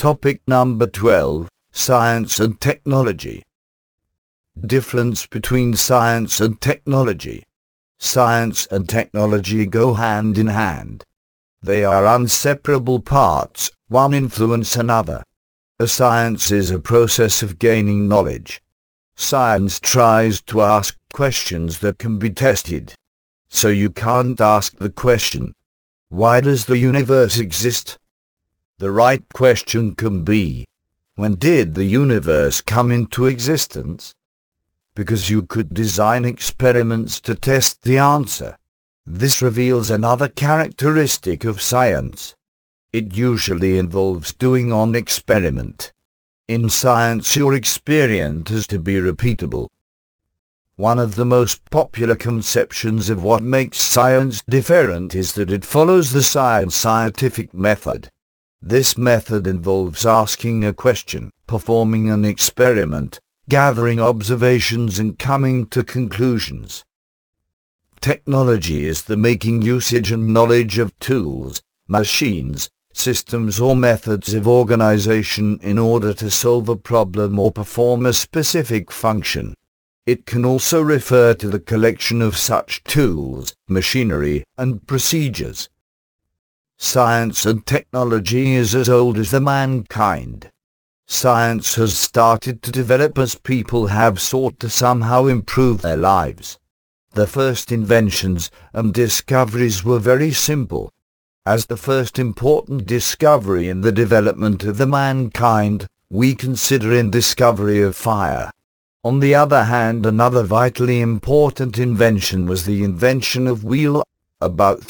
Topic number 12, Science and Technology. Difference between science and technology. Science and technology go hand in hand. They are inseparable parts, one influence another. A science is a process of gaining knowledge. Science tries to ask questions that can be tested. So you can't ask the question, why does the universe exist? The right question can be, when did the universe come into existence? Because you could design experiments to test the answer. This reveals another characteristic of science. It usually involves doing an experiment. In science, your experience is to be repeatable. One of the most popular conceptions of what makes science different is that it follows the scientific method. This method involves asking a question, performing an experiment, gathering observations and coming to conclusions. Technology is the making usage and knowledge of tools, machines, systems or methods of organization in order to solve a problem or perform a specific function. It can also refer to the collection of such tools, machinery, and procedures. Science and technology is as old as the mankind. Science has started to develop as people have sought to somehow improve their lives. The first inventions and discoveries were very simple. As the first important discovery in the development of the mankind, we consider in discovery of fire. On the other hand, another vitally important invention was the invention of wheel, about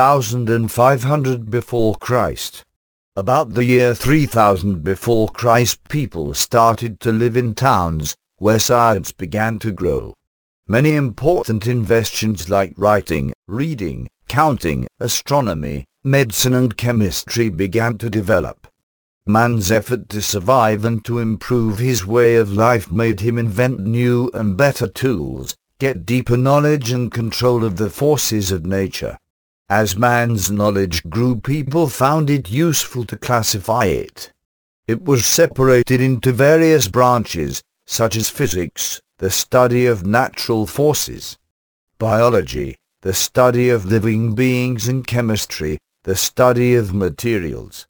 3500 before Christ. About the year 3000 before Christ, people started to live in towns, where science began to grow. Many important inventions like writing, reading, counting, astronomy, medicine and chemistry began to develop. Man's effort to survive and to improve his way of life made him invent new and better tools, get deeper knowledge and control of the forces of nature. As man's knowledge grew, people found it useful to classify it. It was separated into various branches, such as physics, the study of natural forces; biology, the study of living beings; and chemistry, the study of materials.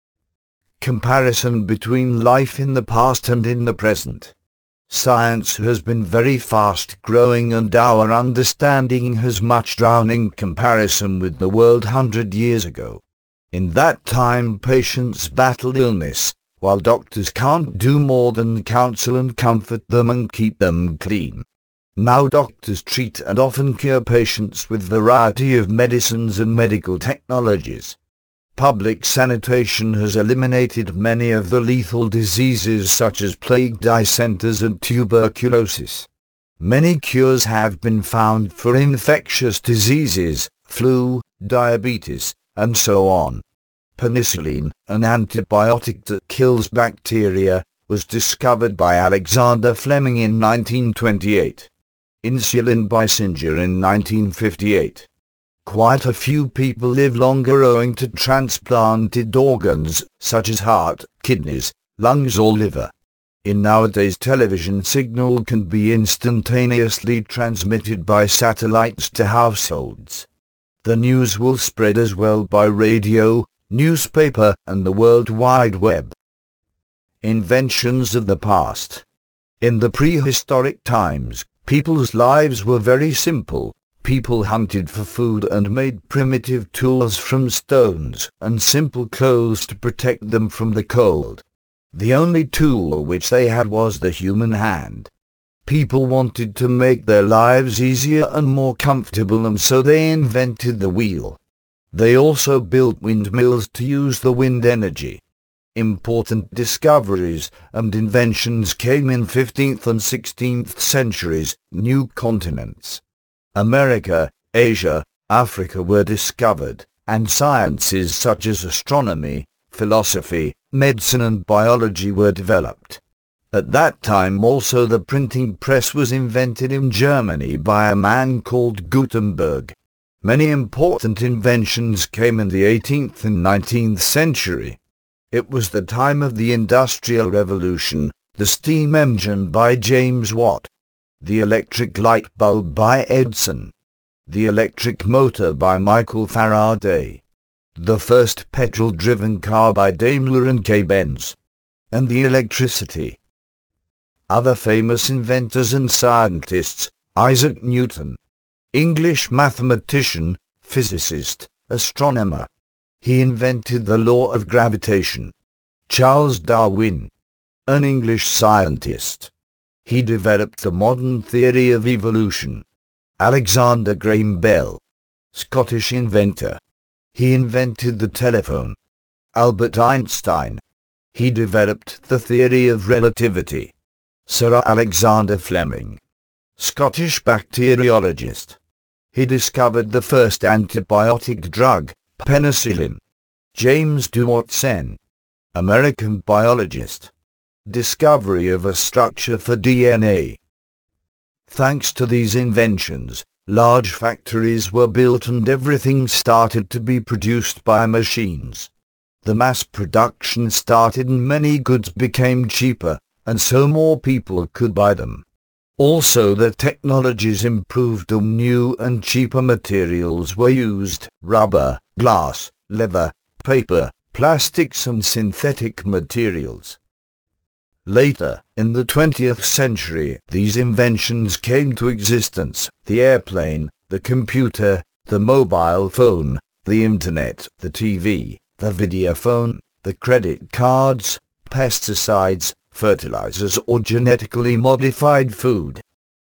Comparison between life in the past and in the present. Science has been very fast growing and our understanding has much grown in comparison with the world 100 years ago. In that time patients battled illness, while doctors can't do more than counsel and comfort them and keep them clean. Now doctors treat and often cure patients with variety of medicines and medical technologies. Public sanitation has eliminated many of the lethal diseases such as plague, dysenters and tuberculosis. Many cures have been found for infectious diseases, flu, diabetes, and so on. Penicillin, an antibiotic that kills bacteria, was discovered by Alexander Fleming in 1928. Insulin by Singer in 1958. Quite a few people live longer owing to transplanted organs, such as heart, kidneys, lungs or liver. In nowadays television signal can be instantaneously transmitted by satellites to households. The news will spread as well by radio, newspaper and the World Wide Web. Inventions of the past. In the prehistoric times, people's lives were very simple. People hunted for food and made primitive tools from stones and simple clothes to protect them from the cold. The only tool which they had was the human hand. People wanted to make their lives easier and more comfortable, and so they invented the wheel. They also built windmills to use the wind energy. Important discoveries and inventions came in 15th and 16th centuries. New continents, America, Asia, Africa were discovered, and sciences such as astronomy, philosophy, medicine and biology were developed. At that time also the printing press was invented in Germany by a man called Gutenberg. Many important inventions came in the 18th and 19th century. It was the time of the Industrial Revolution, the steam engine by James Watt, the electric light bulb by Edison, the electric motor by Michael Faraday, the first petrol-driven car by Daimler and K-Benz, and the electricity. Other famous inventors and scientists: Isaac Newton, English mathematician, physicist, astronomer. He invented the law of gravitation. Charles Darwin, an English scientist. He developed the modern theory of evolution. Alexander Graham Bell, Scottish inventor. He invented the telephone. Albert Einstein. He developed the theory of relativity. Sir Alexander Fleming, Scottish bacteriologist. He discovered the first antibiotic drug, penicillin. James Watson, American biologist. Discovery of a structure for DNA. Thanks to these inventions, large factories were built and everything started to be produced by machines. The mass production started and many goods became cheaper, and so more people could buy them. Also, the technologies improved and new and cheaper materials were used: rubber, glass, leather, paper, plastics and synthetic materials. Later, in the 20th century, these inventions came to existence: the airplane, the computer, the mobile phone, the internet, the TV, the videophone, the credit cards, pesticides, fertilizers or genetically modified food.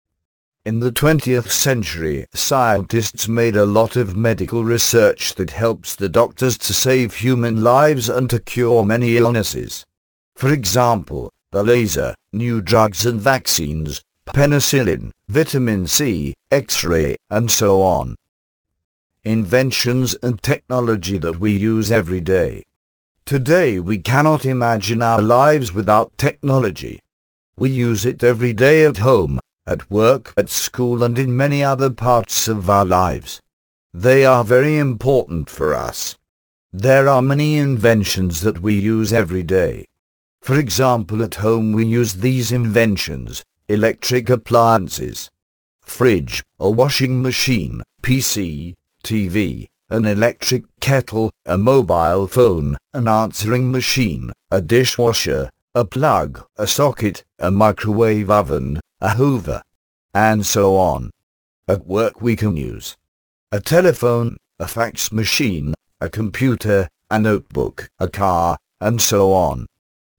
In the 20th century, scientists made a lot of medical research that helps the doctors to save human lives and to cure many illnesses. For example, the laser, new drugs and vaccines, penicillin, vitamin C, X-ray, and so on. Inventions and technology that we use every day. Today we cannot imagine our lives without technology. We use it every day at home, at work, at school and in many other parts of our lives. They are very important for us. There are many inventions that we use every day. For example, at home we use these inventions: electric appliances, fridge, a washing machine, PC, TV, an electric kettle, a mobile phone, an answering machine, a dishwasher, a plug, a socket, a microwave oven, a hoover, and so on. At work we can use a telephone, a fax machine, a computer, a notebook, a car, and so on.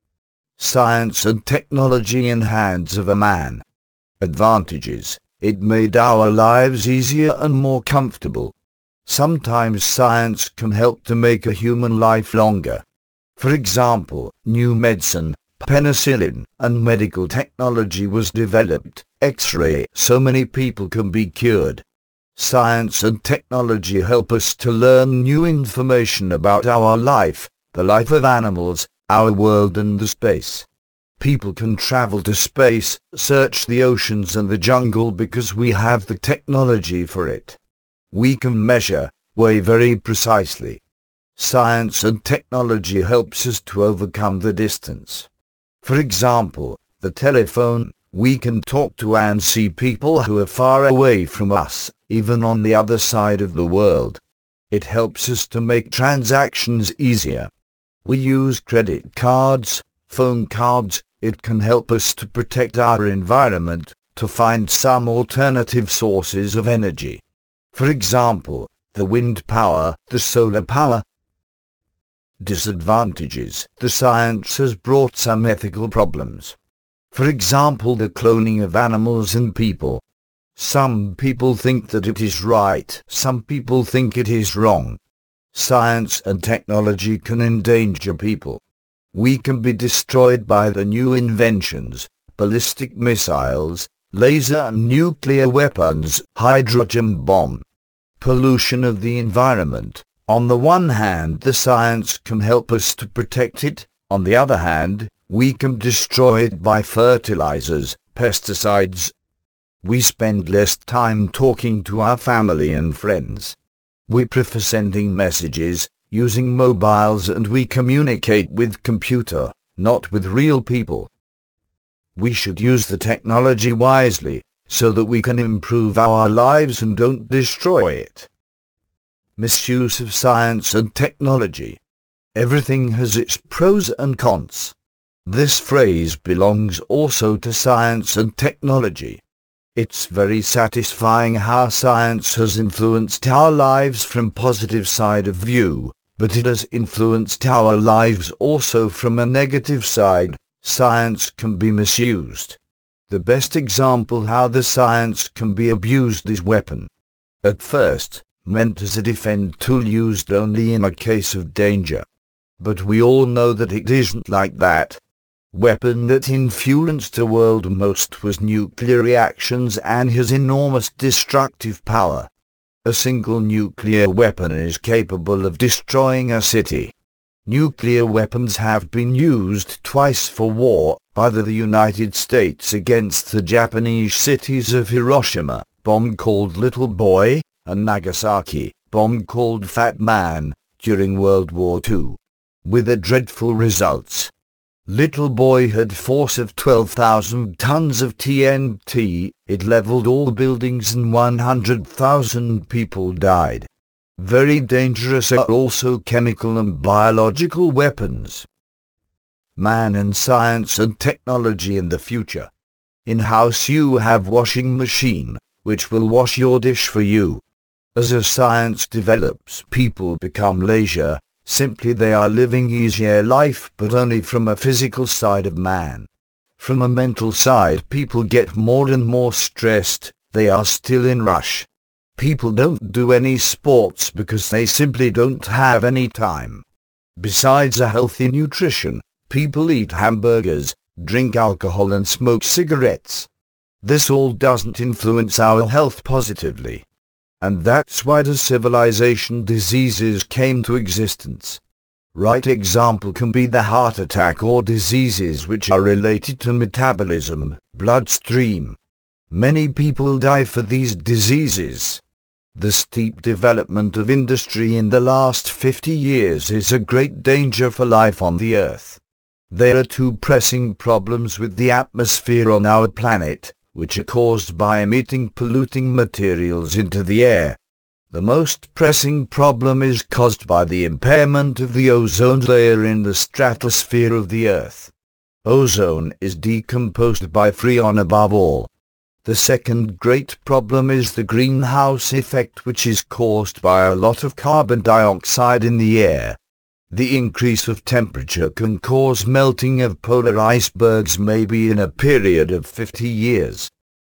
Science and technology in hands of a man. Advantages: it made our lives easier and more comfortable. Sometimes science can help to make a human life longer. For example, new medicine, penicillin, and medical technology was developed, X-ray, so many people can be cured. Science and technology help us to learn new information about our life, the life of animals, our world and the space. People can travel to space, search the oceans and the jungle because we have the technology for it. We can measure, weigh very precisely. Science and technology helps us to overcome the distance. For example, the telephone, we can talk to and see people who are far away from us, even on the other side of the world. It helps us to make transactions easier. We use credit cards, phone cards. It can help us to protect our environment, to find some alternative sources of energy. For example, the wind power, the solar power. Disadvantages: the science has brought some ethical problems. For example, the cloning of animals and people. Some people think that it is right, some people think it is wrong. Science and technology can endanger people. We can be destroyed by the new inventions: ballistic missiles, laser and nuclear weapons, hydrogen bomb. Pollution of the environment. On the one hand, the science can help us to protect it. On the other hand, we can destroy it by fertilizers, pesticides. We spend less time talking to our family and friends. We prefer sending messages, using mobiles, and we communicate with computer, not with real people. We should use the technology wisely, so that we can improve our lives and don't destroy it. Misuse of science and technology. Everything has its pros and cons. This phrase belongs also to science and technology. It's very satisfying how science has influenced our lives from positive side of view, but it has influenced our lives also from a negative side. Science can be misused. The best example how the science can be abused is weapon. At first, meant as a defense tool used only in a case of danger. But we all know that it isn't like that. Weapon that influenced the world most was nuclear reactions and his enormous destructive power. A single nuclear weapon is capable of destroying a city. Nuclear weapons have been used twice for war, by the United States against the Japanese cities of Hiroshima, bomb called Little Boy, and Nagasaki, bomb called Fat Man, during World War II. With a dreadful results. Little Boy had force of 12,000 tons of TNT, it leveled all buildings and 100,000 people died. Very dangerous are also chemical and biological weapons. Man and science and technology in the future. In-house you have washing machine, which will wash your dish for you. As a science develops, people become lazier, simply they are living easier life, but only from a physical side of man. From a mental side, people get more and more stressed, they are still in rush. People don't do any sports because they simply don't have any time. Besides a healthy nutrition, people eat hamburgers, drink alcohol and smoke cigarettes. This all doesn't influence our health positively. And that's why the civilization diseases came to existence. Right example can be the heart attack or diseases which are related to metabolism, bloodstream. Many people die for these diseases. The steep development of industry in the last 50 years is a great danger for life on the earth. There are two pressing problems with the atmosphere on our planet, which are caused by emitting polluting materials into the air. The most pressing problem is caused by the impairment of the ozone layer in the stratosphere of the Earth. Ozone is decomposed by Freon above all. The second great problem is the greenhouse effect, which is caused by a lot of carbon dioxide in the air. The increase of temperature can cause melting of polar icebergs maybe in a period of 50 years.